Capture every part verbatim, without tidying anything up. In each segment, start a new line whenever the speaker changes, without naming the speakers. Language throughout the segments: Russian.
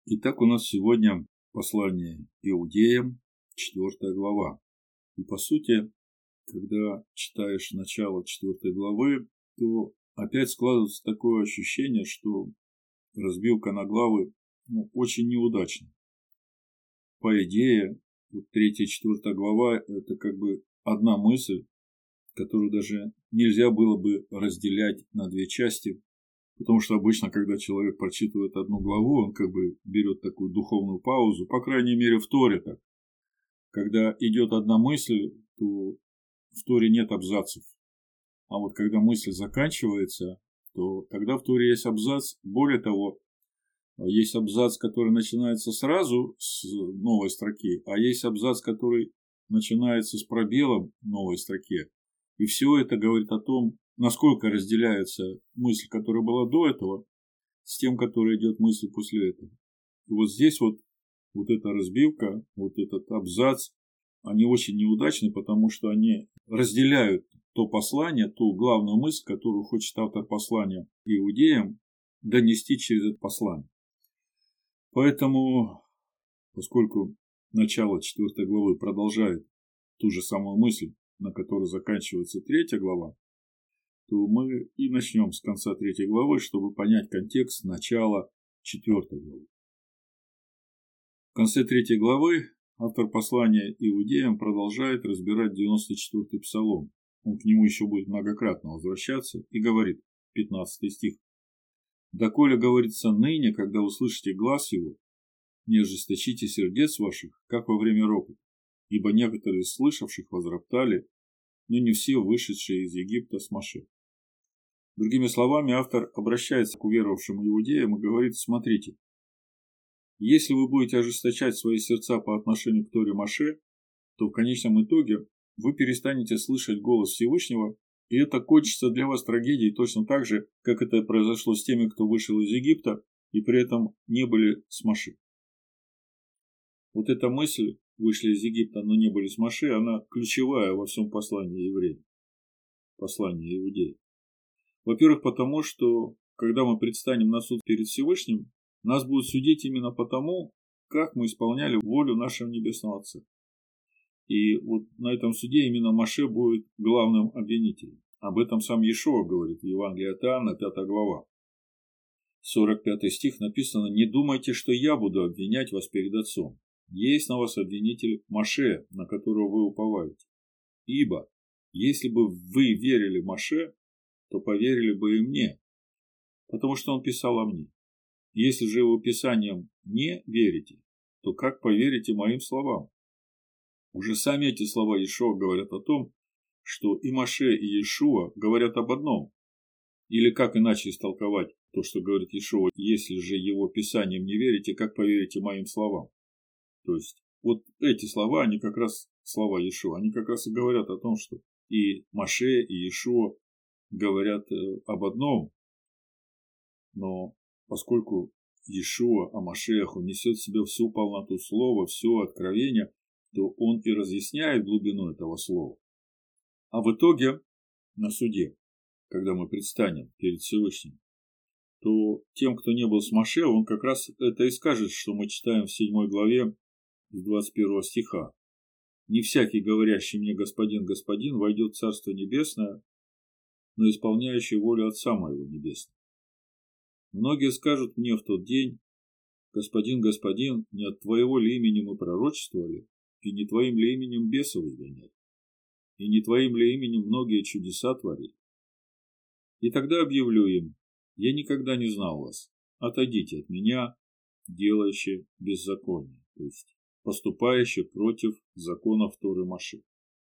Итак, у нас сегодня послание Иудеям, четвёртая глава. И по сути, когда читаешь начало четвёртой главы, то опять складывается такое ощущение, что разбивка на главы ну, очень неудачна. По идее, вот третья и четвёртая глава – это как бы одна мысль, которую даже нельзя было бы разделять на две части. Потому что обычно, когда человек прочитывает одну главу, он как бы берет такую духовную паузу, по крайней мере в Торе так. Когда идет одна мысль, то в Торе нет абзацев. А вот когда мысль заканчивается, то тогда в Торе есть абзац. Более того, есть абзац, который начинается сразу с новой строки, а есть абзац, который начинается с пробелом в новой строке. И все это говорит о том, насколько разделяется мысль, которая была до этого, с тем, которая идет мысль после этого. И вот здесь вот, вот эта разбивка, вот этот абзац, они очень неудачны, потому что они разделяют то послание, ту главную мысль, которую хочет автор послания иудеям донести через это послание. Поэтому, поскольку начало четвёртой главы продолжает ту же самую мысль, на которой заканчивается третья глава, то мы и начнем с конца третьей главы, чтобы понять контекст начала четвёртой главы. В конце третьей главы автор послания иудеям продолжает разбирать девяносто четвёртый псалом. Он к нему еще будет многократно возвращаться и говорит, пятнадцатый стих. «Доколе, говорится, ныне, когда услышите глас его, не ожесточите сердец ваших, как во время ропота, ибо некоторые из слышавших возроптали, но не все вышедшие из Египта с Моше». Другими словами, автор обращается к уверовавшим иудеям и говорит: смотрите, если вы будете ожесточать свои сердца по отношению к Торе Моше, то в конечном итоге вы перестанете слышать голос Всевышнего, и это кончится для вас трагедией точно так же, как это произошло с теми, кто вышел из Египта и при этом не были с Моше. Вот эта мысль, вышли из Египта, но не были с Моше, она ключевая во всем послании евреям, послании иудеев. Во-первых, потому что, когда мы предстанем на суд перед Всевышним, нас будут судить именно потому, как мы исполняли волю нашего Небесного Отца. И вот на этом суде именно Моше будет главным обвинителем. Об этом сам Иешуа говорит в Евангелии от Иоанна, пятая глава. сорок пятый стих написано: «Не думайте, что я буду обвинять вас перед Отцом. Есть на вас обвинитель Моше, на которого вы уповаете. Ибо, если бы вы верили Моше, то поверили бы и мне, потому что он писал о мне. Если же его писаниям не верите, то как поверите моим словам?» Уже сами эти слова Иешуа говорят о том, что и Моше, и Иешуа говорят об одном. Или как иначе истолковать то, что говорит Иешуа: если же его писаниям не верите, как поверите моим словам? То есть вот эти слова, они как раз слова Иешуа, они как раз и говорят о том, что и Моше, и Иешуа говорят об одном, но поскольку Иешуа о Машиаху несет в себе всю полноту слова, все откровение, то он и разъясняет глубину этого слова. А в итоге на суде, когда мы предстанем перед Всевышним, то тем, кто не был с Моше, он как раз это и скажет, что мы читаем в седьмой главе с двадцать первого стиха. «Не всякий, говорящий мне Господин, Господин, войдет в Царство Небесное, но исполняющий волю Отца моего Небесного. Многие скажут мне в тот день: Господин, Господин, не от Твоего ли имени мы пророчествовали, и не Твоим ли именем бесов изгоняли, и не Твоим ли именем многие чудеса творили? И тогда объявлю им: я никогда не знал вас, отойдите от меня, делающие беззаконие», то есть поступающие против законов Торы Моше.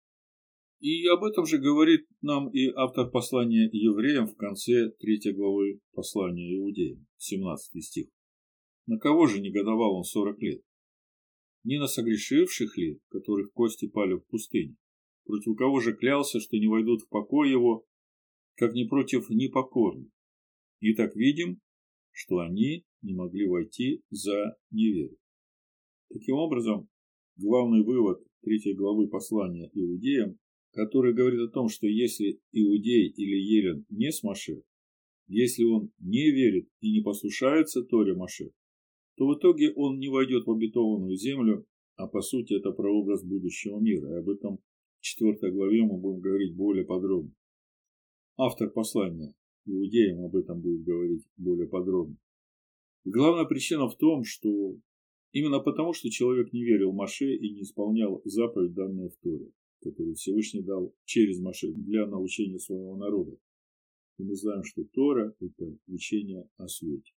И об этом же говорит нам и автор послания евреям в конце третьей главы послания иудеям, семнадцатый стих. «На кого же негодовал он сорок лет? Не на согрешивших ли, которых кости пали в пустыне? Против кого же клялся, что не войдут в покой его, как не против непокорных? И так видим, что они не могли войти за неверие». Таким образом, главный вывод третьей главы послания иудеям, который говорит о том, что если иудей или елен не с Моше, если он не верит и не послушается Торе Моше, то в итоге он не войдет в обетованную землю, а по сути это прообраз будущего мира. И об этом в четвёртой главе мы будем говорить более подробно. Автор послания иудеям об этом будет говорить более подробно. И главная причина в том, что именно потому, что человек не верил Моше и не исполнял заповедь, данную в Торе, которую Всевышний дал через Моше для научения своего народа. И мы знаем, что Тора – это учение о свете.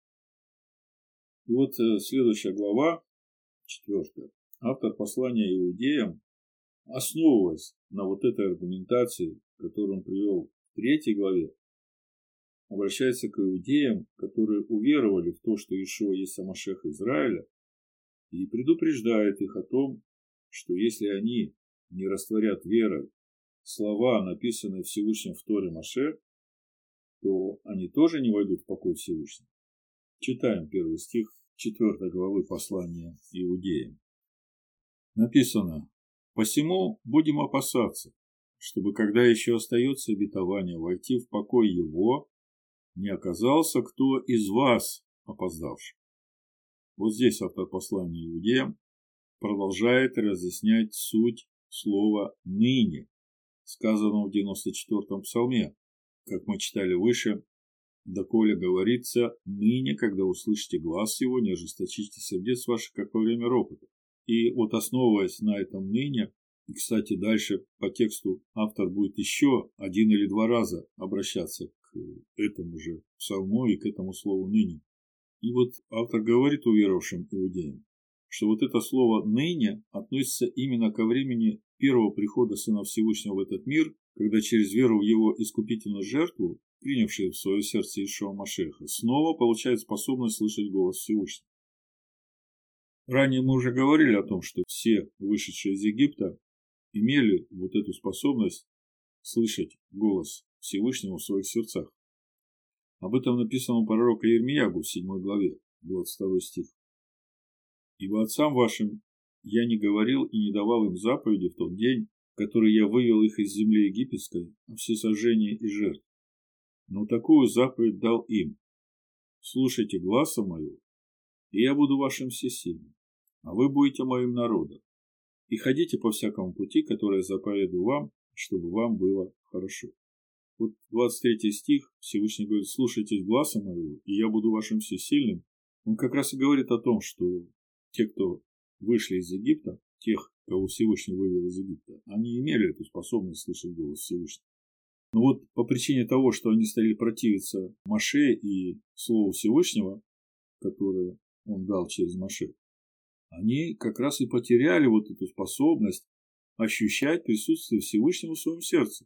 И вот следующая глава, четвертая. Автор послания иудеям, основываясь на вот этой аргументации, которую он привел в третьей главе, обращается к иудеям, которые уверовали в то, что Иешуа есть Машиах Израиля, и предупреждает их о том, что если они не растворят верой слова, написанные Всевышним в Торе Моше, то они тоже не войдут в покой Всевышнего. Читаем первый стих четвёртой главы послания иудеям. Написано: «Посему будем опасаться, чтобы, когда еще остается обетование войти в покой его, не оказался кто из вас опоздавший». Вот здесь автор послания иудеям продолжает разъяснять суть слова «ныне», сказанного в девяносто четвёртом псалме. Как мы читали выше, доколе говорится: «Ныне, когда услышите глас его, не ожесточите сердец ваших, как во время ропота». И вот основываясь на этом «ныне», и, кстати, дальше по тексту автор будет еще один или два раза обращаться к этому же псалму и к этому слову «ныне». И вот автор говорит уверовавшим иудеям, что вот это слово «ныне» относится именно ко времени первого прихода Сына Всевышнего в этот мир, когда через веру в его искупительную жертву, принявшие в свое сердце Иешуа Машиаха, снова получают способность слышать голос Всевышнего. Ранее мы уже говорили о том, что все вышедшие из Египта имели вот эту способность слышать голос Всевышнего в своих сердцах. Об этом написано у пророка Ирмиягу в седьмой главе, двадцать второй стих. «Ибо отцам вашим я не говорил и не давал им заповеди в тот день, который я вывел их из земли египетской, о всесожжении и жертв. Но такую заповедь дал им: слушайте гласа моего, и я буду вашим всесильным, а вы будете моим народом, и ходите по всякому пути, который я заповедую вам, чтобы вам было хорошо». Вот двадцать третий стих, Всевышний говорит: слушайтесь гласа моего, и я буду вашим всесильным. Он как раз и говорит о том, что те, кто вышли из Египта, тех, кого Всевышний вывел из Египта, они имели эту способность слышать голос Всевышнего. Но вот по причине того, что они стали противиться Моше и Слову Всевышнего, которое он дал через Моше, они как раз и потеряли вот эту способность ощущать присутствие Всевышнего в своем сердце.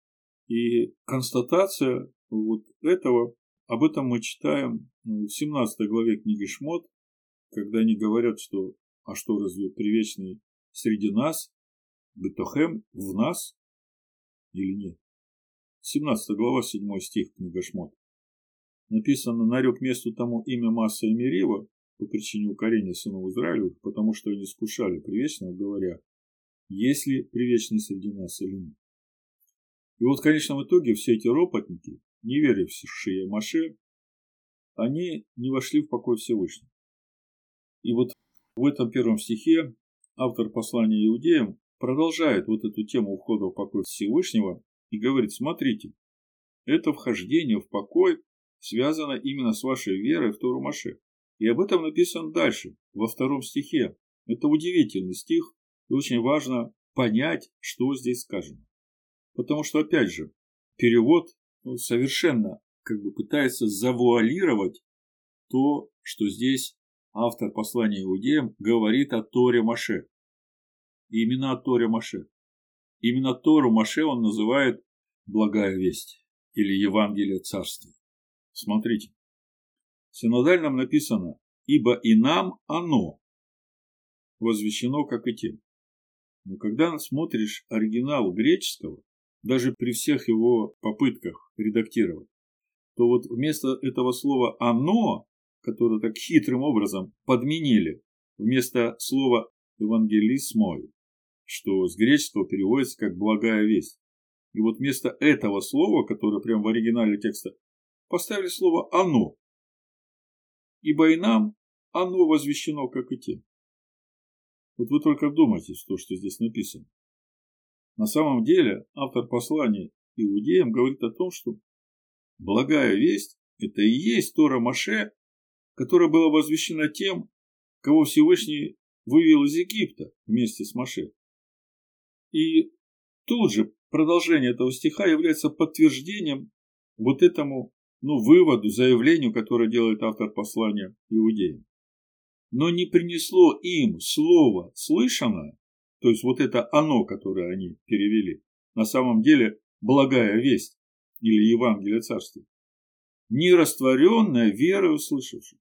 И констатация вот этого, об этом мы читаем в семнадцатой главе книги Шмот, когда они говорят, что «а что, разве привечный среди нас, Бетохем в нас или нет?» семнадцатая глава, седьмой стих, книга Шмот. Написано: «Нарек месту тому имя Масса и Мерива по причине укорения сынов Израилевых, потому что они скушали привечного, говоря: есть ли привечный среди нас или нет». И вот в конечном итоге все эти ропотники, не верившие Моше, они не вошли в покой Всевышнего. И вот в этом первом стихе автор послания иудеям продолжает вот эту тему входа в покой Всевышнего и говорит: смотрите, это вхождение в покой связано именно с вашей верой в Тору Моше. И об этом написано дальше, во втором стихе. Это удивительный стих, и очень важно понять, что здесь сказано. Потому что, опять же, перевод ну, совершенно как бы пытается завуалировать то, что здесь автор послания иудеям говорит о Торе Моше. И именно о Торе Моше. Именно Тору Моше он называет «благая весть» или «Евангелие Царствия». Смотрите. В синодальном написано: «Ибо и нам оно возвещено, как и тем». Но когда смотришь оригинал греческого, даже при всех его попытках редактировать, то вот вместо этого слова «оно», которое так хитрым образом подменили, вместо слова «евангелисмой», что с греческого переводится как «благая весть». И вот вместо этого слова, которое прямо в оригинале текста, поставили слово «оно». «Ибо и нам оно возвещено, как и те. Вот вы только вдумайтесь в то, что здесь написано. На самом деле автор послания иудеям говорит о том, что благая весть – это и есть Тора Моше, которая была возвещена тем, кого Всевышний вывел из Египта вместе с Моше. И тут же продолжение этого стиха является подтверждением вот этому, ну, выводу, заявлению, которое делает автор послания иудеям. Но не принесло им слово слышанное, то есть вот это оно, которое они перевели, на самом деле благая весть или Евангелие Царствия, не растворенная верой услышавших.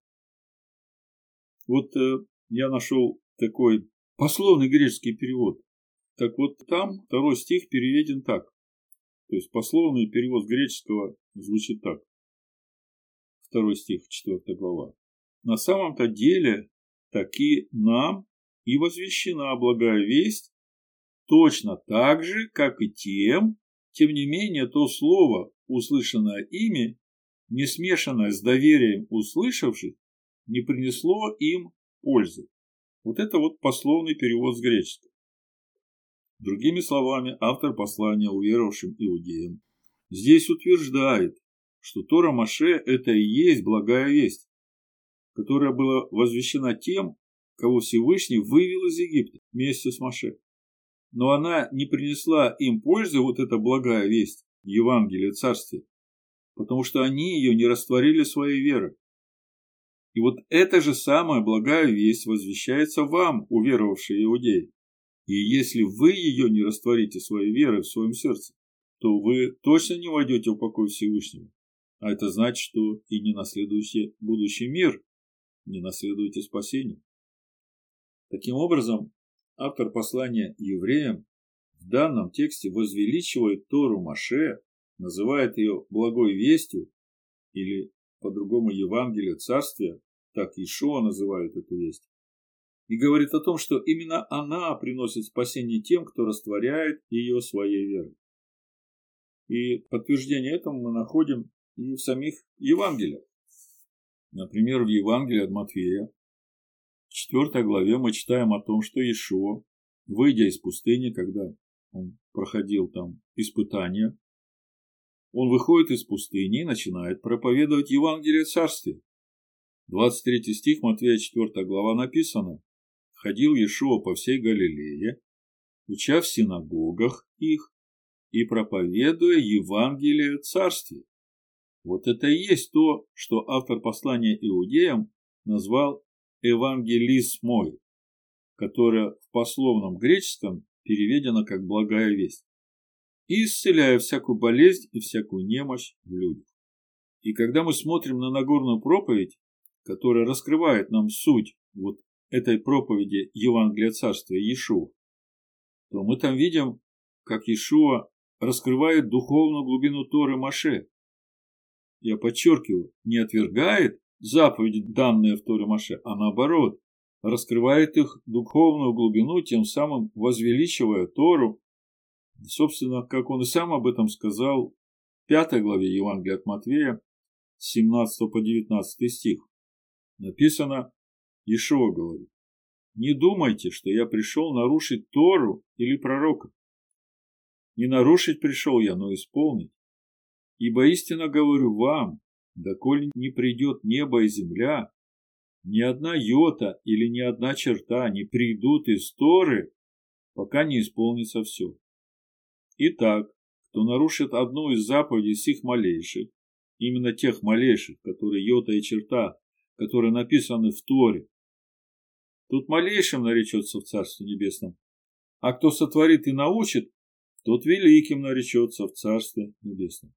Вот э, я нашел такой пословный греческий перевод. Так вот там второй стих переведен так. То есть пословный перевод с греческого звучит так. Второй стих, четвёртая глава. На самом-то деле таки нам и возвещена благая весть, точно так же, как и тем, тем не менее то слово, услышанное ими, не смешанное с доверием услышавших, не принесло им пользы. Вот это вот пословный перевод с греческого. Другими словами, автор послания уверовавшим иудеям здесь утверждает, что Тора Моше – это и есть благая весть, которая была возвещена тем, кого Всевышний вывел из Египта вместе с Моше. Но она не принесла им пользы, вот эта благая весть, Евангелие Царствия, потому что они ее не растворили своей верой. И вот эта же самая благая весть возвещается вам, уверовавшие иудеи. И если вы ее не растворите своей верой в своем сердце, то вы точно не войдете в покой Всевышнего. А это значит, что и не наследуете будущий мир, не наследуете спасение. Таким образом, автор послания евреям в данном тексте возвеличивает Тору Моше, называет ее благой вестью, или по-другому Евангелие Царствия, так Иешуа называет эту весть, и говорит о том, что именно она приносит спасение тем, кто растворяет ее своей верой. И подтверждение этому мы находим и в самих Евангелиях. Например, в Евангелии от Матфея, в четвёртой главе мы читаем о том, что Иешуа, выйдя из пустыни, когда он проходил там испытания, он выходит из пустыни и начинает проповедовать Евангелие Царствия. двадцать третий стих Матфея четвёртая глава написано: «Ходил Иешуа по всей Галилее, уча в синагогах их и проповедуя Евангелие Царствия». Вот это и есть то, что автор послания иудеям назвал «евангелисмой», которое в пословном греческом переведено как «благая весть», и исцеляя всякую болезнь и всякую немощь в людях. И когда мы смотрим на Нагорную проповедь, которая раскрывает нам суть вот этой проповеди Евангелия Царствия Иешуа, то мы там видим, как Иешуа раскрывает духовную глубину Торы Моше. Я подчеркиваю, не отвергает заповеди, данные в Торе Моше, а наоборот, раскрывает их духовную глубину, тем самым возвеличивая Тору. И, собственно, как он и сам об этом сказал в пятой главе Евангелия от Матфея, с семнадцатого по девятнадцатый стих. Написано, Иешуа говорит: «Не думайте, что я пришел нарушить Тору или пророка. Не нарушить пришел я, но исполнить. Ибо истинно говорю вам, доколе не придет небо и земля, ни одна йота или ни одна черта не придут из Торы, пока не исполнится все. Итак, кто нарушит одну из заповедей сих малейших, именно тех малейших, которые йота и черта, которые написаны в Торе, тут малейшим наречется в Царстве Небесном, а кто сотворит и научит, тот великим наречется в Царстве Небесном».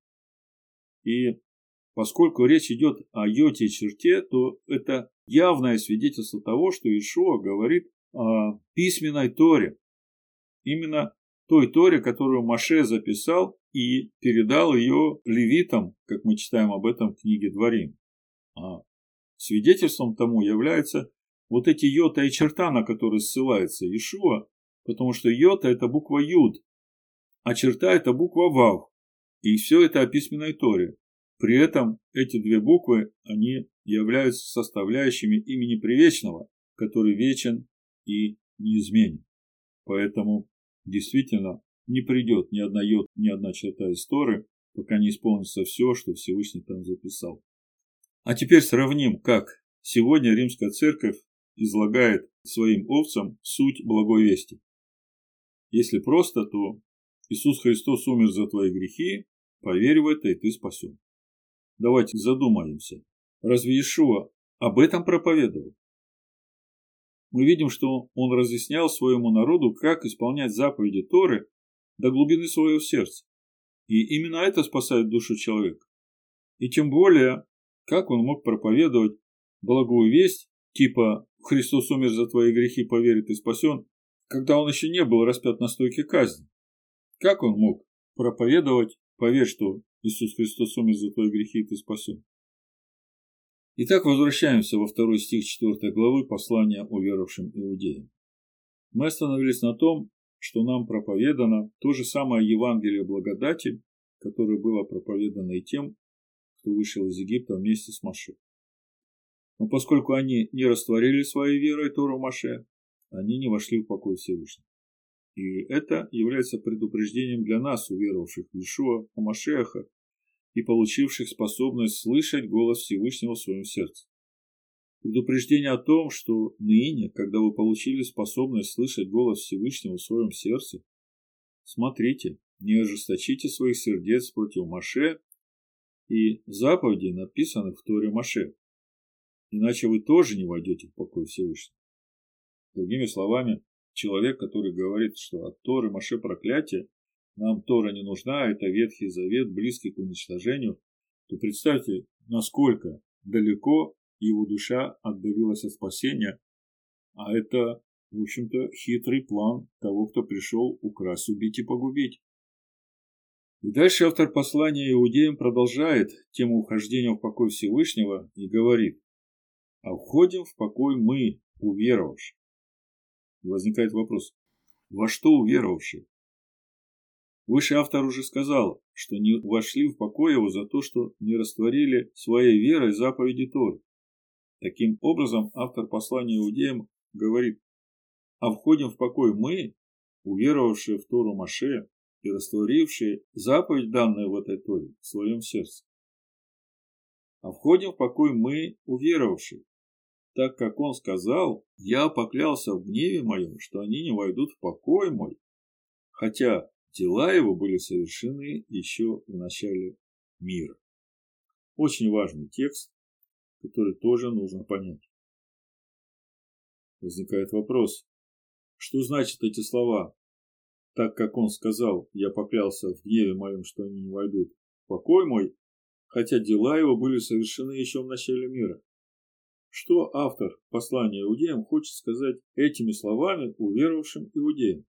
И поскольку речь идет о йоте и черте, то это явное свидетельство того, что Иешуа говорит о письменной Торе. Именно той Торе, которую Моше записал и передал ее левитам, как мы читаем об этом в книге Дворим. А свидетельством тому являются вот эти йота и черта, на которые ссылается Иешуа, потому что йота – это буква Юд, а черта – это буква Вав. И все это о письменной Торе. При этом эти две буквы, они являются составляющими имени Привечного, который вечен и неизменен. Поэтому действительно не придет ни одна йота, ни одна черта из Торы, пока не исполнится все, что Всевышний там записал. А теперь сравним, как сегодня Римская Церковь излагает своим овцам суть благой вести. Если просто, то Иисус Христос умер за твои грехи, поверь в это, и ты спасен. Давайте задумаемся. Разве Иешуа об этом проповедовал? Мы видим, что он разъяснял своему народу, как исполнять заповеди Торы до глубины своего сердца. И именно это спасает душу человека. И тем более, как он мог проповедовать благую весть, типа «Христос умер за твои грехи, поверь, ты спасен», когда он еще не был распят на стойке казни? Как он мог проповедовать «Поверь, что Иисус Христос умер за твои грехи, и ты спасен»? Итак, возвращаемся во второй стих четвёртой главы послания уверовавшим иудеям. Мы остановились на том, что нам проповедано то же самое Евангелие благодати, которое было проповедано и тем, кто вышел из Египта вместе с Моше. Но поскольку они не растворили своей верой Тору Моше, они не вошли в покой Всевышнего. И это является предупреждением для нас, уверовавших в Иешуа ха-Машиаха и получивших способность слышать голос Всевышнего в своем сердце. Предупреждение о том, что ныне, когда вы получили способность слышать голос Всевышнего в своем сердце, смотрите, не ожесточите своих сердец против Моше и заповедей, написанных в Торе Моше, иначе вы тоже не войдете в покой Всевышнего. Другими словами, человек, который говорит, что от Торы Моше проклятие, нам Тора не нужна, это Ветхий Завет, близкий к уничтожению, то представьте, насколько далеко его душа отдалилась от спасения, а это, в общем-то, хитрый план того, кто пришел украсть, убить и погубить. И дальше автор послания иудеям продолжает тему ухождения в покой Всевышнего и говорит: «А входим в покой мы, уверовавшие». И возникает вопрос: во что уверовавшие? Выше автор уже сказал, что не вошли в покой его за то, что не растворили своей верой заповеди Торы. Таким образом, автор послания иудеям говорит: а входим в покой мы, уверовавшие в Тору Моше и растворившие заповедь, данную в этой Торе, в своем сердце. А входим в покой мы, уверовавшие, так как он сказал: я поклялся в гневе моем, что они не войдут в покой мой, хотя дела его были совершены еще в начале мира. Очень важный текст, который тоже нужно понять. Возникает вопрос: что значат эти слова? Так как он сказал: я поклялся в гневе моем, что они не войдут в покой мой, хотя дела его были совершены еще в начале мира. Что автор послания иудеям хочет сказать этими словами уверовавшим иудеям?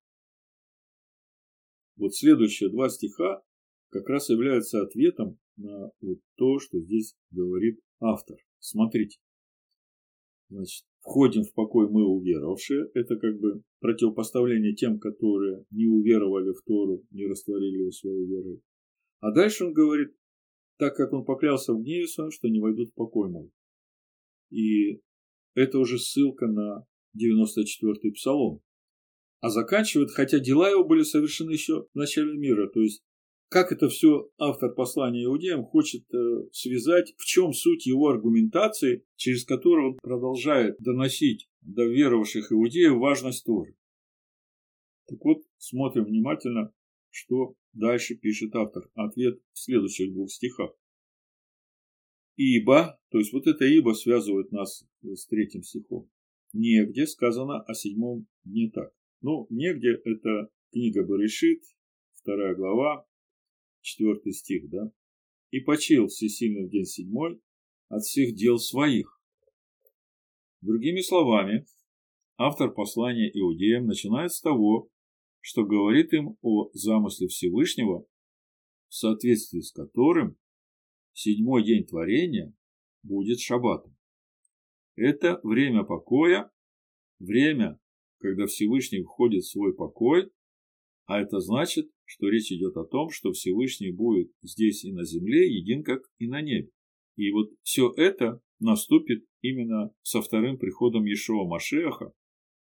Вот следующие два стиха как раз являются ответом на вот то, что здесь говорит автор. Смотрите. Значит, входим в покой мы, уверовавшие. Это как бы противопоставление тем, которые не уверовали в Тору, не растворили ее своей верой. А дальше он говорит: так как он поклялся в гневе своем, что не войдут в покой мой. И это уже ссылка на девяносто четвёртый псалом. А заканчивает: хотя дела его были совершены еще в начале мира. То есть, как это все автор послания иудеям хочет э, связать, в чем суть его аргументации, через которую он продолжает доносить до веровавших иудеев важность Торы. Так вот, смотрим внимательно, что дальше пишет автор. Ответ в следующих двух стихах. Ибо, то есть вот это ибо связывает нас с третьим стихом. Негде сказано о седьмом дне так. Ну, негде это книга Берешит, вторая глава, четвёртый стих, да. И почил всесильный в день седьмой от всех дел своих. Другими словами, автор послания иудеям начинает с того, что говорит им о замысле Всевышнего, в соответствии с которым седьмой день творения будет шаббатом. Это время покоя, время, когда Всевышний входит в свой покой, А это значит, что речь идет о том, что Всевышний будет здесь и на земле един, как и на небе. И вот все это наступит именно со вторым приходом Иешуа Машиаха,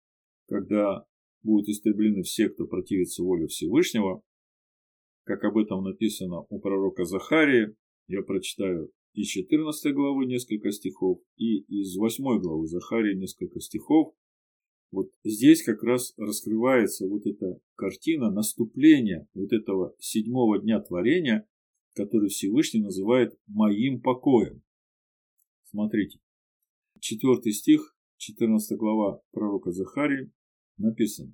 когда будут истреблены все, кто противится воле Всевышнего, как об этом написано у пророка Захарии. Я прочитаю из четырнадцатой главы несколько стихов и из восьмой главы Захарии несколько стихов. Вот здесь как раз раскрывается вот эта картина наступления вот этого седьмого дня творения, который Всевышний называет «моим покоем». Смотрите, четвертый стих, четырнадцатая глава пророка Захарии написано: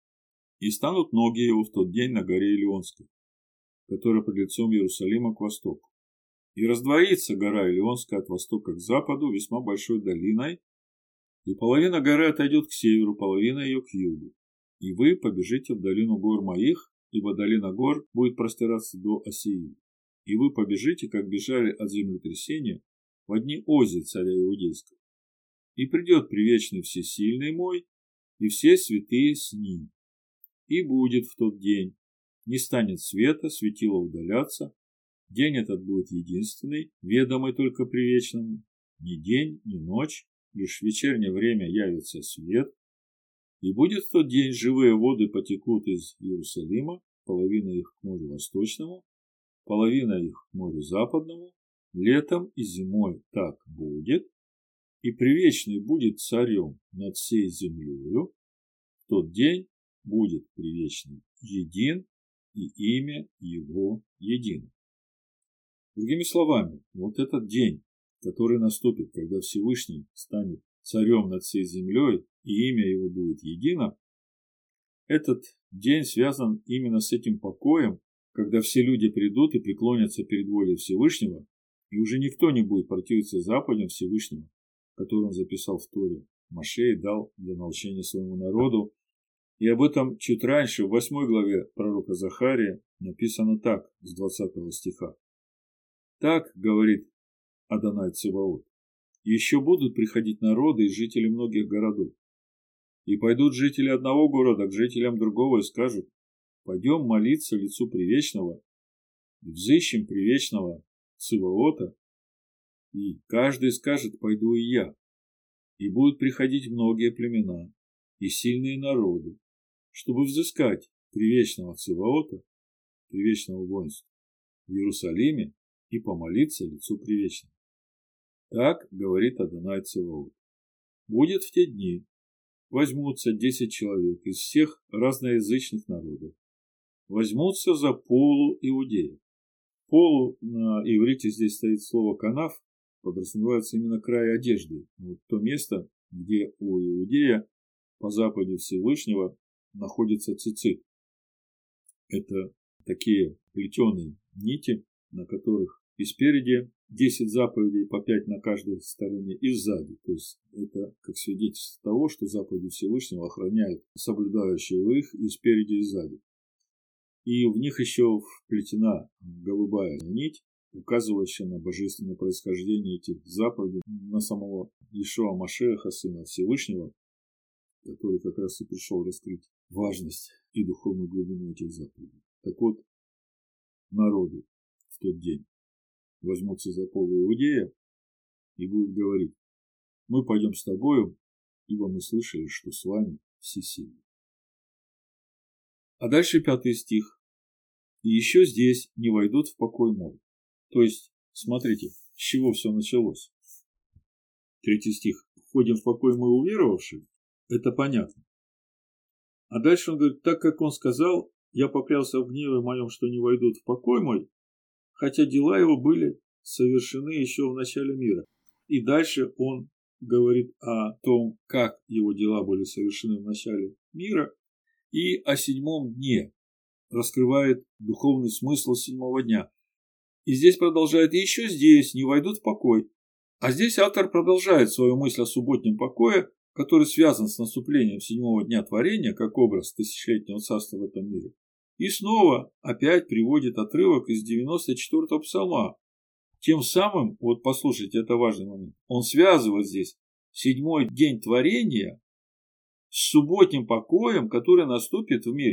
«И станут ноги его в тот день на горе Илионской, которая под лицом Иерусалима к востоку. И раздвоится гора Илионская от востока к западу весьма большой долиной, и половина горы отойдет к северу, половина ее к югу. И вы побежите в долину гор моих, ибо долина гор будет простираться до Осии. И вы побежите, как бежали от землетрясения в дни Ози, царя Иудейского. И придет привечный всесильный мой, и все святые с ним. И будет в тот день, не станет света, светило удаляться, день этот будет единственный, ведомый только привечному, ни день, ни ночь, лишь в вечернее время явится свет, и будет в тот день живые воды потекут из Иерусалима, половина их к морю восточному, половина их к морю западному, летом и зимой так будет, и привечный будет царем над всей землею, в тот день будет привечный един, и имя его едино». Другими словами, вот этот день, который наступит, когда Всевышний станет царем над всей землей, и имя его будет едино, этот день связан именно с этим покоем, когда все люди придут и преклонятся перед волей Всевышнего, и уже никто не будет противиться заповедям Всевышнего, которые он записал в Торе, Моше дал для научения своему народу. И об этом чуть раньше, в восьмой главе пророка Захарии, написано так, с двадцатого стиха. «Так, говорит Адонай Цеваот, еще будут приходить народы и жители многих городов. И пойдут жители одного города к жителям другого и скажут: пойдем молиться лицу Привечного, и взыщем Привечного Цеваота, и каждый скажет: пойду и я. И будут приходить многие племена и сильные народы, чтобы взыскать Привечного Цеваота, Привечного воинства, в Иерусалиме и помолиться лицу Привечного. Так говорит Адонай Цеваот. Будет в те дни, возьмутся десять человек из всех разноязычных народов, возьмутся за полу Иудея». Полу на иврите здесь стоит слово канаф, подразумевается именно край одежды, вот то место, где у Иудея по заповеди Всевышнего находится цицит. Это такие плетеные нити, на которых и спереди десять заповедей, по пять на каждой стороне, и сзади. То есть это как свидетельство того, что заповеди Всевышнего охраняют соблюдающие их и спереди, и сзади. И в них еще вплетена голубая нить, указывающая на божественное происхождение этих заповедей, на самого Иешуа Машиаха, Сына Всевышнего, который как раз и пришел раскрыть важность и духовную глубину этих заповедей. Так вот, народы в тот день возьмутся за полу Иудея и будут говорить: мы пойдем с тобою, ибо мы слышали, что с вами всесильный. А дальше пятый стих. «И еще здесь не войдут в покой мой». То есть, смотрите, с чего все началось. Третий стих. «Входим в покой мы уверовавшие». Это понятно. А дальше он говорит: так как он сказал: я поклялся в гневе моем, что не войдут в покой мой, хотя дела его были совершены еще в начале мира. И дальше он говорит о том, как его дела были совершены в начале мира, и о седьмом дне, раскрывает духовный смысл седьмого дня. И здесь продолжает: и еще здесь не войдут в покой. А здесь автор продолжает свою мысль о субботнем покое, который связан с наступлением седьмого дня творения, как образ тысячелетнего царства в этом мире. И снова опять приводит отрывок из девяносто четвёртого псалма. Тем самым, вот послушайте, это важный момент, он связывает здесь седьмой день творения с субботним покоем, который наступит в мире.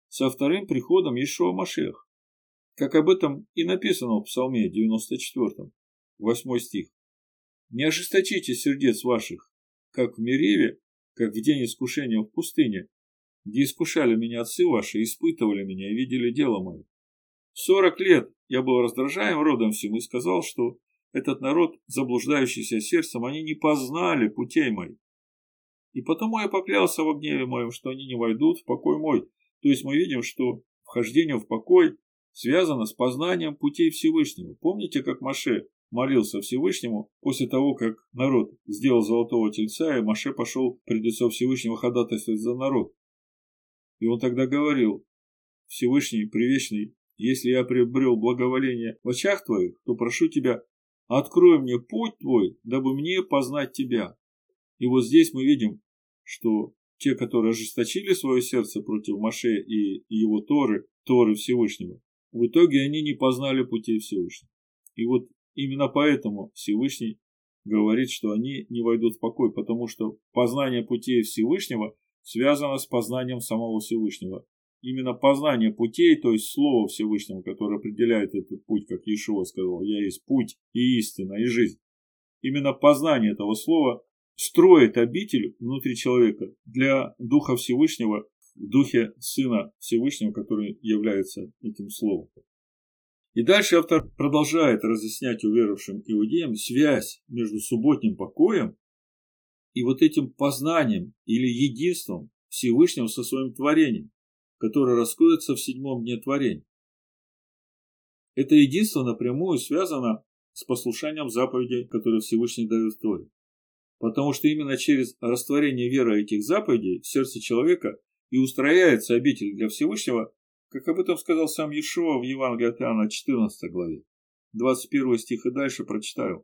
со вторым приходом Иешуа Машиаха, как об этом и написано в Псалме девяносто четвёртом, восьмой стих. «Не ожесточите сердец ваших, как в Мериве, как в день искушения в пустыне, где искушали меня отцы ваши, испытывали меня и видели дело мое. Сорок лет я был раздражаем родом всем и сказал, что этот народ, заблуждающийся сердцем, они не познали путей моих. И потому я поклялся во гневе моем, что они не войдут в покой мой». То есть мы видим, что вхождение в покой связано с познанием путей Всевышнего. Помните, как Моше молился Всевышнему после того, как народ сделал золотого тельца, и Моше пошел пред лицо Всевышнего ходатайствовать за народ. И он тогда говорил: «Всевышний, Превечный, если я приобрел благоволение в очах твоих, то прошу тебя, открой мне путь твой, дабы мне познать тебя». И вот здесь мы видим, что те, которые ожесточили свое сердце против Моше и его Торы, Торы Всевышнего, в итоге они не познали путей Всевышнего. И вот именно поэтому Всевышний говорит, что они не войдут в покой, потому что познание путей Всевышнего связано с познанием самого Всевышнего. Именно познание путей, то есть Слово Всевышнего, которое определяет этот путь, как Иешуа сказал: «Я есть путь и истина и жизнь». Именно познание этого слова строит обитель внутри человека для Духа Всевышнего, в Духе Сына Всевышнего, который является этим Словом. И дальше автор продолжает разъяснять уверовавшим иудеям связь между субботним покоем и вот этим познанием или единством Всевышнего со своим творением, которое раскроется в седьмом дне творения. Это единство напрямую связано с послушанием заповедей, которые Всевышний дает в Торе. Потому что именно через растворение веры этих заповедей в сердце человека и устрояется обитель для Всевышнего, как об этом сказал сам Иешуа в Евангелии от Иоанна четырнадцатой главе. двадцать первый стих и дальше прочитаю.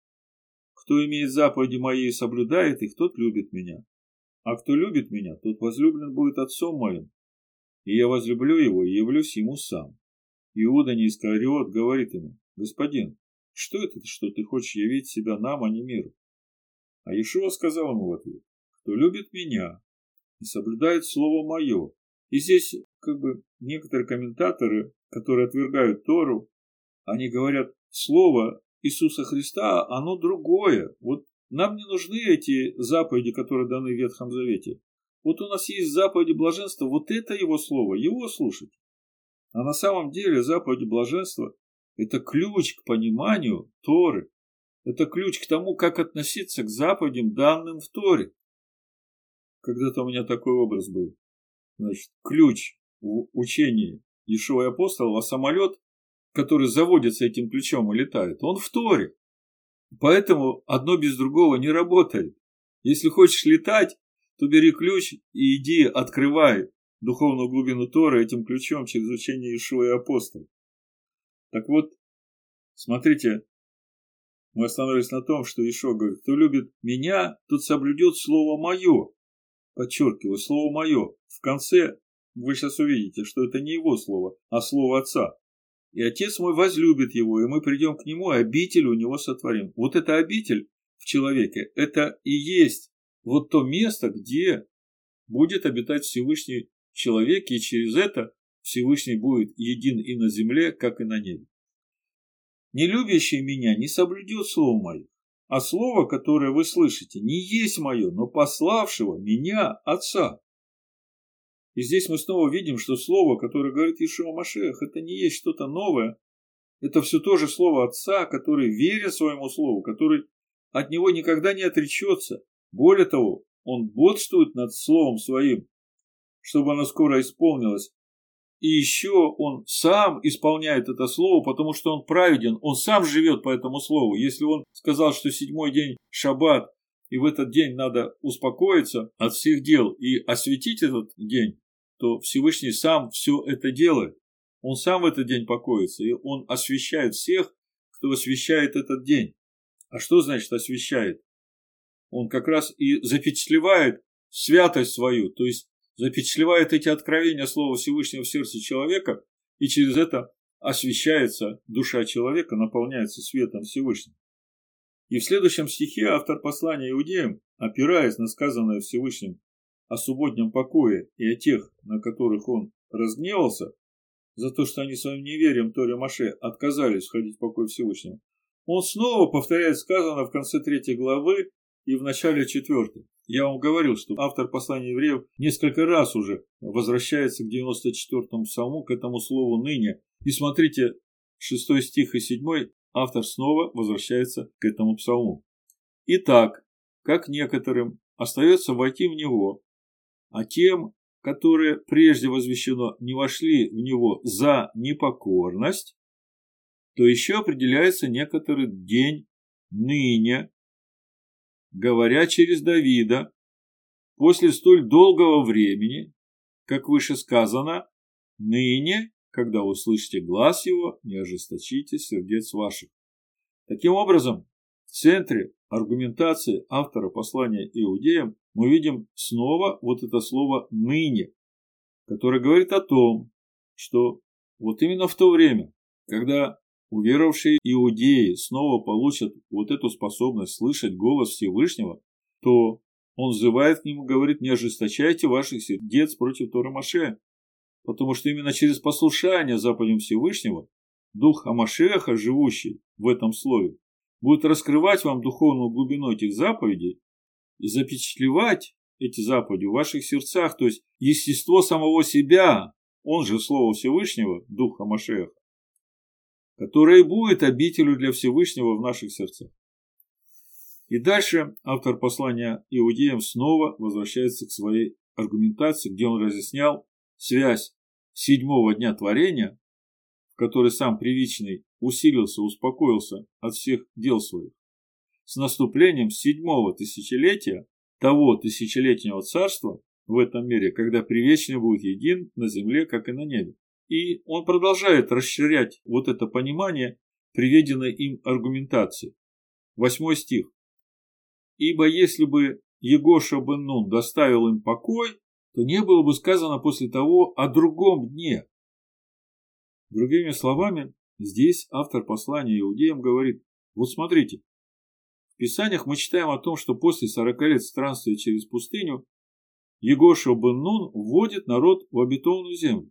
«Кто имеет заповеди мои и соблюдает их, тот любит меня. А кто любит меня, тот возлюблен будет Отцом моим. И я возлюблю его и явлюсь ему сам». Иуда не Искариот говорит ему: «Господин, что это, что ты хочешь явить себя нам, а не миру?» А Иешуа сказал ему в ответ: «Кто любит меня и соблюдает слово мое». И здесь как бы некоторые комментаторы, которые отвергают Тору, они говорят: слово Иисуса Христа, оно другое. Вот нам не нужны эти заповеди, которые даны в Ветхом Завете. Вот у нас есть заповеди блаженства, вот это его слово, его слушать. А на самом деле заповеди блаженства – это ключ к пониманию Торы. Это ключ к тому, как относиться к заповедям, данным в Торе. Когда-то у меня такой образ был. Значит, ключ в учении Иешуа и апостолов, а самолет, который заводится этим ключом и летает, он в Торе. Поэтому одно без другого не работает. Если хочешь летать, то бери ключ и иди, открывай духовную глубину Торы этим ключом через учение Иешуа и апостолов. Так вот, смотрите, мы остановились на том, что Иешуа говорит: кто любит меня, тот соблюдет слово мое. Подчеркиваю, слово мое. В конце вы сейчас увидите, что это не его слово, а слово Отца. И Отец мой возлюбит его, и мы придем к нему, и обитель у него сотворим. Вот эта обитель в человеке, это и есть вот то место, где будет обитать Всевышний в человеке, и через это Всевышний будет един и на земле, как и на небе. Не любящий меня не соблюдет слово мое, а слово, которое вы слышите, не есть мое, но пославшего меня Отца. И здесь мы снова видим, что слово, которое говорит Иешуа Машиах, это не есть что-то новое. Это все то же слово Отца, который верит своему слову, который от него никогда не отречется. Более того, он бодствует над словом своим, чтобы оно скоро исполнилось. И еще он сам исполняет это слово, потому что он праведен, он сам живет по этому слову. Если он сказал, что седьмой день шаббат, и в этот день надо успокоиться от всех дел и осветить этот день, то Всевышний сам все это делает. Он сам в этот день покоится, и он освящает всех, кто освящает этот день. А что значит освящает? Он как раз и запечатлевает святость свою, то есть запечатлевает эти откровения Слова Всевышнего в сердце человека, и через это освещается душа человека, наполняется светом Всевышнего. И в следующем стихе автор послания иудеям, опираясь на сказанное Всевышним о субботнем покое и о тех, на которых он разгневался за то, что они своим неверием Торе Моше отказались входить в покой Всевышнего, он снова повторяет сказанное в конце третьей главы и в начале четвертой. Я вам говорил, что автор послания евреев несколько раз уже возвращается к девяносто четвёртому псалму, к этому слову «ныне». И смотрите, шестой стих и седьмой, автор снова возвращается к этому псалму. Итак, как некоторым остается войти в него, а тем, которые прежде возвещено не вошли в него за непокорность, то еще определяется некоторый день ныне, говоря через Давида, после столь долгого времени, как выше сказано, ныне, когда услышите глас его, не ожесточите сердец ваших. Таким образом, в центре аргументации автора послания иудеям мы видим снова вот это слово «ныне», которое говорит о том, что вот именно в то время, когда уверовавшие иудеи снова получат вот эту способность слышать голос Всевышнего, то он взывает к нему, говорит: не ожесточайте ваших сердец против Торы Моше, потому что именно через послушание заповедям Всевышнего дух Амашеха, живущий в этом слове, будет раскрывать вам духовную глубину этих заповедей и запечатлевать эти заповеди в ваших сердцах, то есть естество самого себя, он же Слово Всевышнего, дух Амашеха, которое и будет обителью для Всевышнего в наших сердцах. И дальше автор послания иудеям снова возвращается к своей аргументации, где он разъяснял связь седьмого дня творения, в который сам Привечный усилился, успокоился от всех дел своих, с наступлением седьмого тысячелетия, того тысячелетнего царства в этом мире, когда Привечный будет един на земле, как и на небе. И он продолжает расширять вот это понимание приведенной им аргументации. Восьмой стих. «Ибо если бы Егоша бен Нун доставил им покой, то не было бы сказано после того о другом дне». Другими словами, здесь автор послания иудеям говорит: вот смотрите, в Писаниях мы читаем о том, что после сорока лет странствия через пустыню Егоша бен Нун вводит народ в обетованную землю.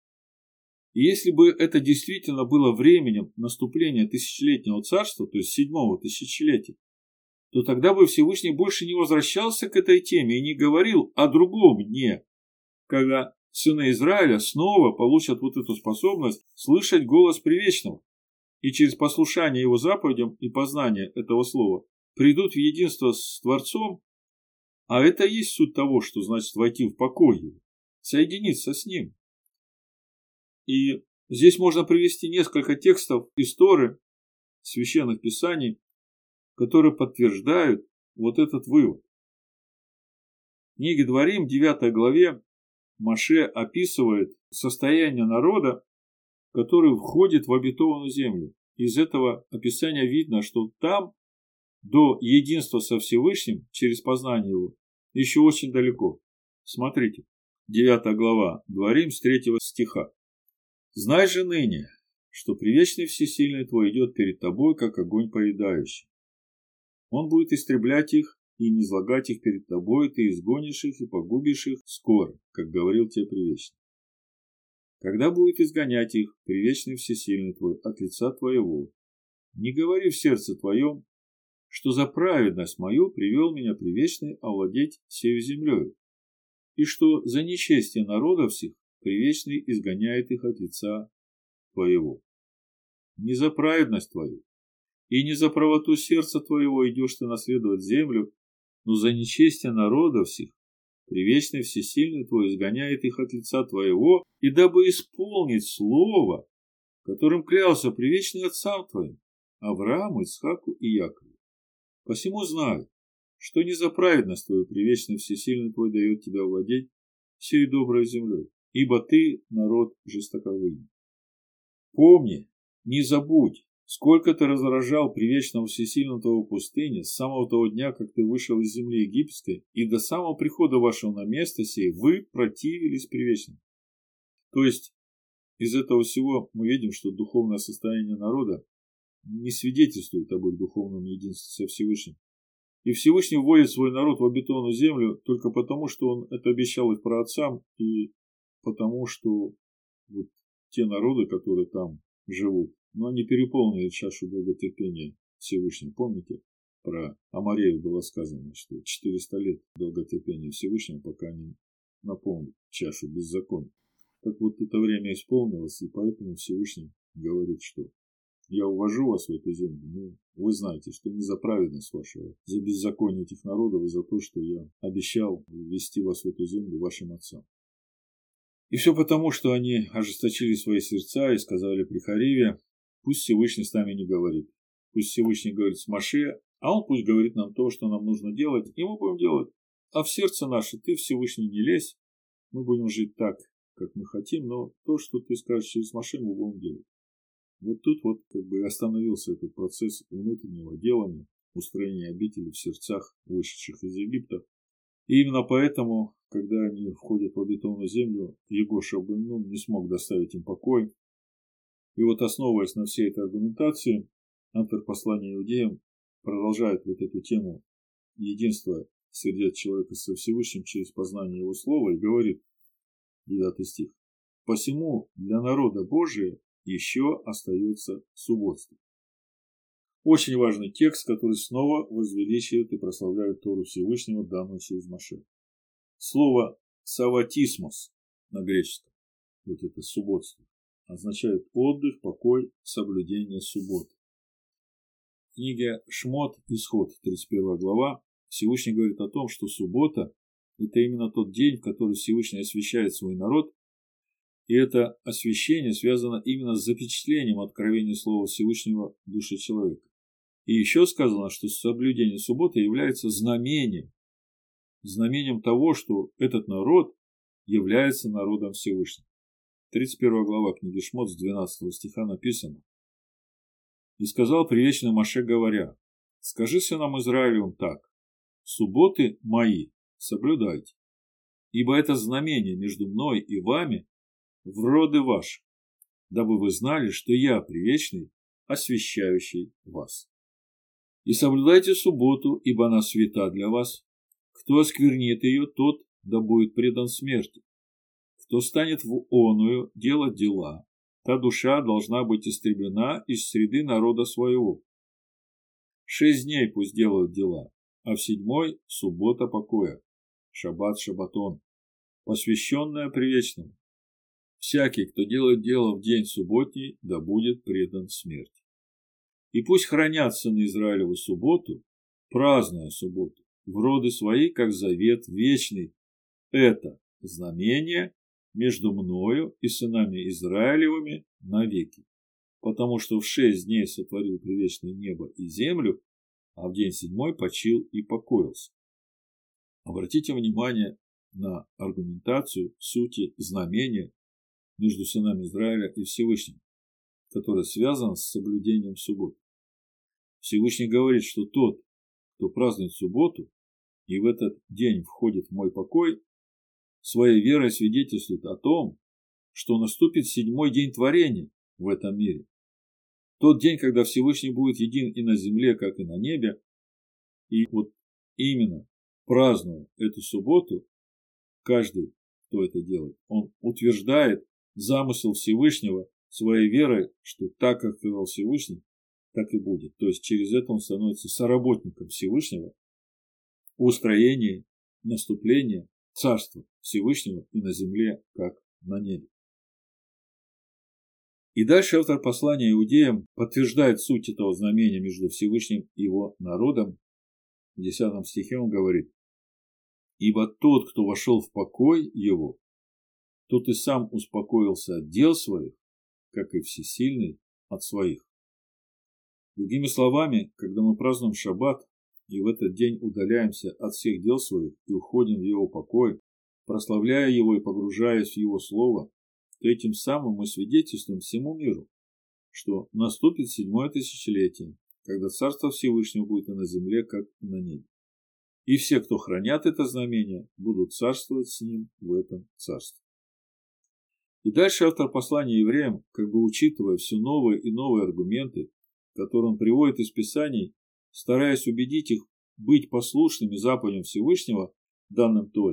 И если бы это действительно было временем наступления тысячелетнего царства, то есть седьмого тысячелетия, то тогда бы Всевышний больше не возвращался к этой теме и не говорил о другом дне, когда сыны Израиля снова получат вот эту способность слышать голос Привечного и через послушание его заповедям и познание этого слова придут в единство с Творцом, а это и есть суть того, что значит войти в покой его, соединиться с ним. И здесь можно привести несколько текстов из Торы, священных писаний, которые подтверждают вот этот вывод. В книге Дворим, девятой главе, Моше описывает состояние народа, который входит в обетованную землю. Из этого описания видно, что там до единства со Всевышним через познание его еще очень далеко. Смотрите, девятая глава, Дворим с третьего стиха. «Знай же ныне, что Привечный Всесильный твой идет перед тобой, как огонь поедающий. Он будет истреблять их и низлагать их перед тобой, ты изгонишь их и погубишь их скоро, как говорил тебе Привечный. Когда будет изгонять их Привечный Всесильный твой от лица твоего, не говори в сердце твоем, что за праведность мою привел меня Привечный овладеть сею землею, и что за нечестие народов всех Привечный изгоняет их от лица твоего. Не за праведность твою и не за правоту сердца твоего идешь ты наследовать землю, но за нечестие народов всех Привечный Всесильный твой изгоняет их от лица твоего, и дабы исполнить слово, которым клялся Привечный отцам твоим, Аврааму, Ицхаку и Якову. Посему знаю, что не за праведность твою Привечный Всесильный твой дает тебя владеть всей доброй землей, ибо ты народ жестоковыйный. Помни, не забудь, сколько ты разражал Привечного Всесильного твоего пустыне с самого того дня, как ты вышел из земли египетской, и до самого прихода вашего на место сей вы противились Привечному. То есть, из этого всего мы видим, что духовное состояние народа не свидетельствует об их духовном единстве со Всевышним. И Всевышний вводит свой народ в обетованную землю только потому, что он это обещал их праотцам, и потому что вот те народы, которые там живут, ну, они переполнили чашу долготерпения Всевышнего. Помните, про Амореев было сказано, что четыреста лет долготерпения Всевышнего, пока они наполнят чашу беззакония. Так вот, это время исполнилось, и поэтому Всевышний говорит, что я увожу вас в эту землю, но вы знаете, что не за праведность вашего, за беззаконие этих народов и за то, что я обещал ввести вас в эту землю вашим отцам. И все потому, что они ожесточили свои сердца и сказали при Хариве, пусть Всевышний с нами не говорит. Пусть Всевышний говорит с Моше, а он пусть говорит нам то, что нам нужно делать, и мы будем делать. А в сердце наше ты, Всевышний, не лезь, мы будем жить так, как мы хотим, но то, что ты скажешь через Моше, мы будем делать. Вот тут вот как бы остановился этот процесс внутреннего делания, устроения обители в сердцах вышедших из Египта. И именно поэтому, когда они входят в обетованную землю, Егоша бен Нун не смог доставить им покой. И вот, основываясь на всей этой аргументации, автор послания иудеям продолжает вот эту тему единства сердец человека со Всевышним через познание его слова и говорит, девятый стих, «Посему для народа Божия еще остается субботство». Очень важный текст, который снова возвеличивает и прославляет Тору Всевышнего, данную через Моше. Слово «саватисмос» на греческом, вот это субботство, означает отдых, покой, соблюдение субботы. В книге Шмот, Исход, тридцать первая глава, Всевышний говорит о том, что суббота – это именно тот день, в который Всевышний освящает свой народ, и это освящение связано именно с запечатлением откровения Слова Всевышнего в душе человека. И еще сказано, что соблюдение субботы является знамением, знамением того, что этот народ является народом Всевышнего. тридцать первая глава книги Шмот с двенадцатого стиха написано. «И сказал привечный Моше, говоря, скажи сынам Израилевым так, субботы мои соблюдайте, ибо это знамение между мной и вами в роды ваши, дабы вы знали, что я привечный, освящающий вас. И соблюдайте субботу, ибо она свята для вас. Кто осквернит ее, тот да будет предан смерти. Кто станет в оную делать дела, та душа должна быть истреблена из среды народа своего. Шесть дней пусть делают дела, а в седьмой – суббота покоя, шаббат шаббатон, посвященная привечному. Всякий, кто делает дело в день субботний, да будет предан смерти. И пусть хранят сыны Израилеву субботу, празднуя субботу, в роды свои, как завет вечный. Это знамение между мною и сынами Израилевыми навеки. Потому что в шесть дней сотворил привечное небо и землю, а в день седьмой почил и покоился». Обратите внимание на аргументацию сути знамения между сынами Израиля и Всевышним, которая связана с соблюдением субботы. Всевышний говорит, что тот, кто празднует субботу и в этот день входит в мой покой, своей верой свидетельствует о том, что наступит седьмой день творения в этом мире. Тот день, когда Всевышний будет един и на земле, как и на небе. И вот именно празднуя эту субботу, каждый, кто это делает, он утверждает замысел Всевышнего своей верой, что так, как сказал Всевышний, так и будет. То есть через это он становится соработником Всевышнего в устроении наступления Царства Всевышнего и на земле, как на небе. И дальше автор послания иудеям подтверждает суть этого знамения между Всевышним и его народом. В десятом стихе он говорит: «Ибо тот, кто вошел в покой его, тот и сам успокоился от дел своих, как и всесильный от своих». Другими словами, когда мы празднуем шаббат и в этот день удаляемся от всех дел своих и уходим в его покой, прославляя его и погружаясь в его слово, то этим самым мы свидетельствуем всему миру, что наступит седьмое тысячелетие, когда Царство Всевышнего будет и на земле, как и на небе. И все, кто хранят это знамение, будут царствовать с ним в этом царстве. И дальше автор послания евреям, как бы учитывая все новые и новые аргументы, которые он приводит из Писаний, стараясь убедить их быть послушными заповедям Всевышнего, данным Торе,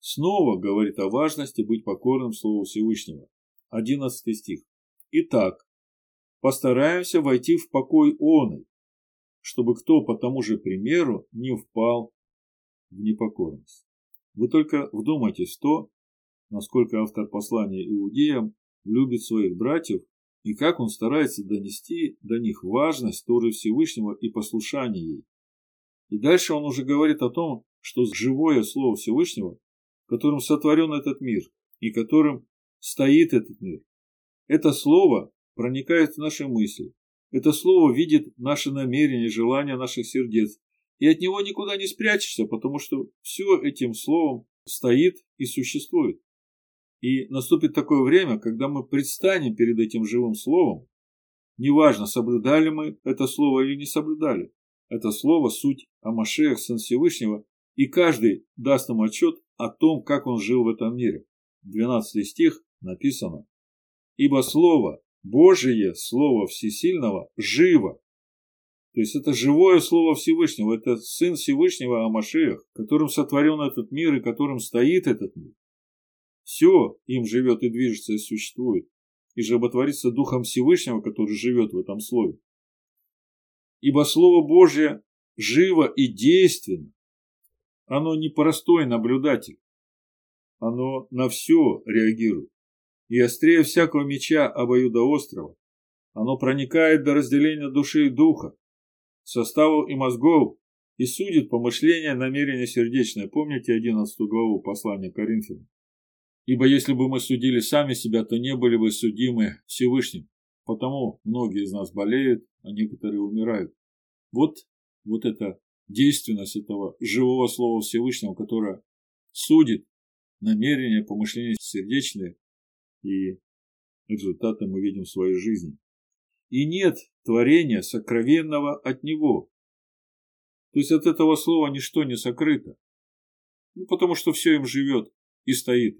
снова говорит о важности быть покорным Слову Всевышнего. Одиннадцатый стих. Итак, постараемся войти в покой оный, чтобы кто по тому же примеру не впал в непокорность. Вы только вдумайтесь в то, насколько автор послания иудеям любит своих братьев и как он старается донести до них важность Торы Всевышнего и послушания ей. И дальше он уже говорит о том, что живое Слово Всевышнего, которым сотворен этот мир и которым стоит этот мир, это Слово проникает в наши мысли, это Слово видит наши намерения, желания наших сердец, и от него никуда не спрячешься, потому что все этим Словом стоит и существует. И наступит такое время, когда мы предстанем перед этим живым Словом, неважно, соблюдали мы это Слово или не соблюдали. Это Слово – суть о Машиах, Сын Всевышнего, и каждый даст ему отчет о том, как он жил в этом мире. двенадцатый стих написано: «Ибо Слово Божие, Слово Всесильного, живо». То есть это живое Слово Всевышнего, это Сын Всевышнего о Машиах, которым сотворен этот мир и которым стоит этот мир. Все им живет и движется и существует, и животворится Духом Всевышнего, который живет в этом Слове. Ибо Слово Божье живо и действенно. Оно не простой наблюдатель. Оно на все реагирует. И острее всякого меча обоюдоострого. Оно проникает до разделения души и духа, составов и мозгов, и судит помышления, намерения сердечные. Помните одиннадцатую главу послания к Коринфянам? Ибо если бы мы судили сами себя, то не были бы судимы Всевышним. Потому многие из нас болеют, а некоторые умирают. Вот, вот эта действенность этого живого Слова Всевышнего, которое судит намерения, помышления сердечные, и результаты мы видим в своей жизни. И нет творения сокровенного от Него. То есть от этого слова ничто не сокрыто. Ну, потому что все им живет и стоит.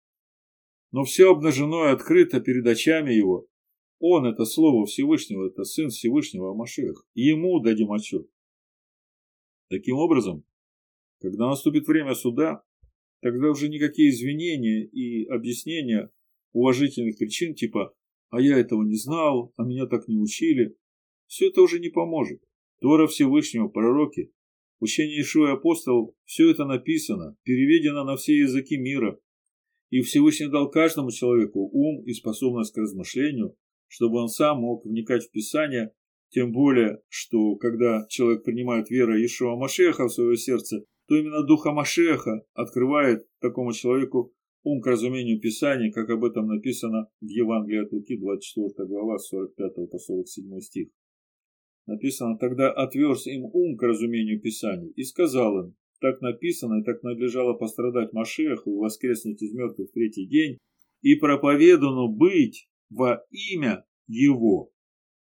Но все обнажено и открыто перед очами Его. Он – это Слово Всевышнего, это Сын Всевышнего Машиах. И Ему дадим отчет. Таким образом, когда наступит время суда, тогда уже никакие извинения и объяснения уважительных причин типа «а я этого не знал, а меня так не учили», все это уже не поможет. Тора Всевышнего, пророки, учение Иешуа и апостолов – все это написано, переведено на все языки мира. И Всевышний дал каждому человеку ум и способность к размышлению, чтобы он сам мог вникать в Писание, тем более, что когда человек принимает веру Иешуа Машиаха в свое сердце, то именно Духа Машиаха открывает такому человеку ум к разумению Писания, как об этом написано в Евангелии от Луки, двадцать четвёртая глава, с сорок пятого по сорок седьмой стих. Написано: «Тогда отверз им ум к разумению Писания и сказал им: так написано, и так надлежало пострадать Машиаху и воскреснуть из мертвых в третий день, и проповедано быть во имя Его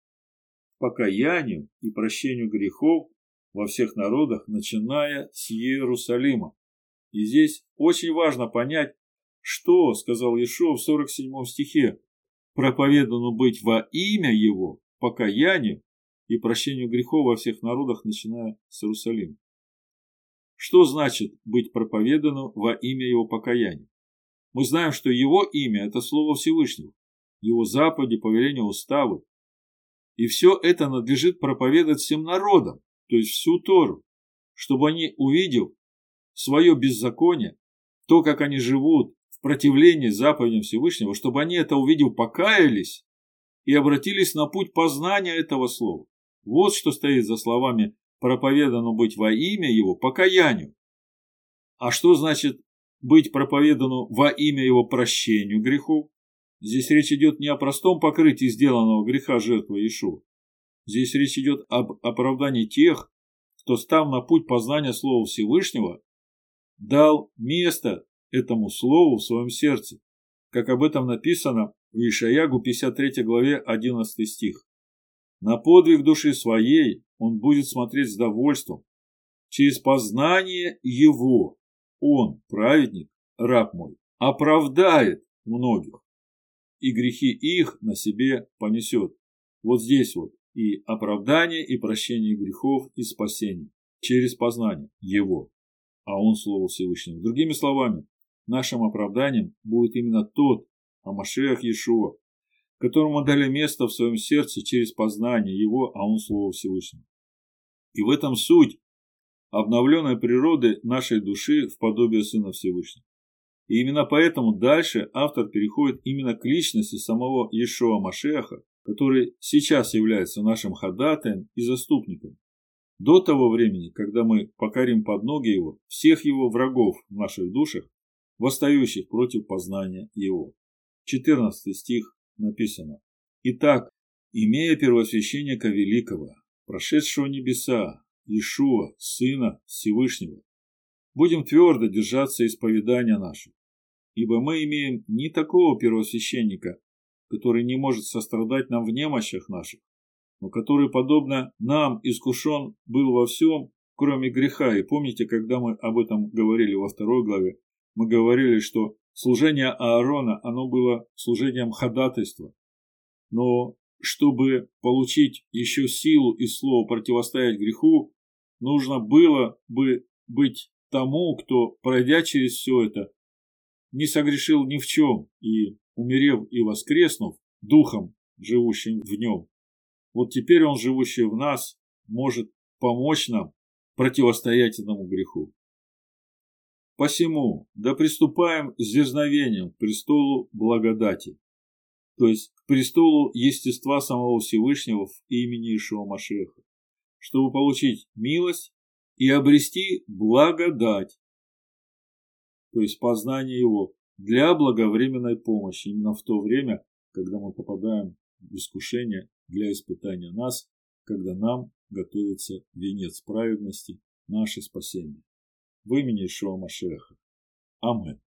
покаянию и прощению грехов во всех народах, начиная с Иерусалима». И здесь очень важно понять, что сказал Иешуа в сорок седьмом стихе: проповедано быть во имя Его покаянию и прощению грехов во всех народах, начиная с Иерусалима. Что значит быть проповеданным во имя Его покаяния? Мы знаем, что Его имя – это Слово Всевышнего, Его заповеди, повеления, уставы. И все это надлежит проповедовать всем народам, то есть всю Тору, чтобы они, увидев свое беззаконие, то, как они живут в противлении заповедям Всевышнего, чтобы они это увидев, покаялись и обратились на путь познания этого слова. Вот что стоит за словами «проповедано быть во имя Его покаянию». А что значит быть проповедано во имя Его прощению грехов? Здесь речь идет не о простом покрытии сделанного греха жертвой Иешуа. Здесь речь идет об оправдании тех, кто, став на путь познания Слова Всевышнего, дал место этому Слову в своем сердце, как об этом написано в Ишайягу пятьдесят третьей главе одиннадцатый стих. «На подвиг души своей он будет смотреть с довольством. Через познание его он, праведник, раб мой, оправдает многих, и грехи их на себе понесет». Вот здесь вот и оправдание, и прощение грехов, и спасение через познание его, а он Слово Всевышнего. Другими словами, нашим оправданием будет именно тот Амашиах Иешуа, которому дали место в своем сердце через познание Его, а Он Слово Всевышнего. И в этом суть обновленной природы нашей души в подобие Сына Всевышнего. И именно поэтому дальше автор переходит именно к личности самого Иешуа Машиаха, который сейчас является нашим ходатаем и заступником, до того времени, когда мы покорим под ноги Его всех Его врагов в наших душах, восстающих против познания Его. четырнадцатый стих написано: «Итак, имея первосвященника великого, прошедшего небеса, Иешуа, Сына Всевышнего, будем твердо держаться исповедания нашего, ибо мы имеем не такого первосвященника, который не может сострадать нам в немощах наших, но который, подобно нам, искушен был во всем, кроме греха». И помните, когда мы об этом говорили во второй главе, мы говорили, что служение Аарона, оно было служением ходатайства. Но чтобы получить еще силу и слово противостоять греху, нужно было бы быть тому, кто, пройдя через все это, не согрешил ни в чем и, умерев и воскреснув, духом, живущим в нем, вот теперь он, живущий в нас, может помочь нам противостоять этому греху. Посему, да приступаем с дерзновением к престолу благодати, то есть к престолу естества самого Всевышнего в имени Иешуа Машиаха, чтобы получить милость и обрести благодать, то есть познание Его, для благовременной помощи, именно в то время, когда мы попадаем в искушение, для испытания нас, когда нам готовится венец праведности, наше спасение. В имени Иешуа Машиаха. Аминь.